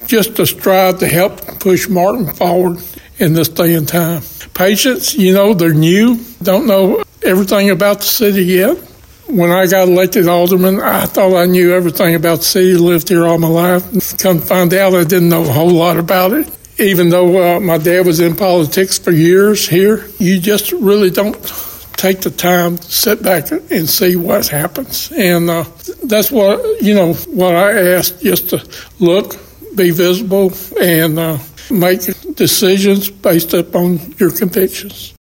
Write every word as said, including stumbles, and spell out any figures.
just to strive to help push Martin forward in this day and time. Patients, you know, they're new, don't know everything about the city yet. When I got elected alderman, I thought I knew everything about the city, lived here all my life. Come to find out I didn't know a whole lot about it. Even though uh, my dad was in politics for years here, you just really don't take the time to sit back and see what happens. And uh, that's what, you know, what I asked, just to look, be visible, and uh, make decisions based upon your convictions.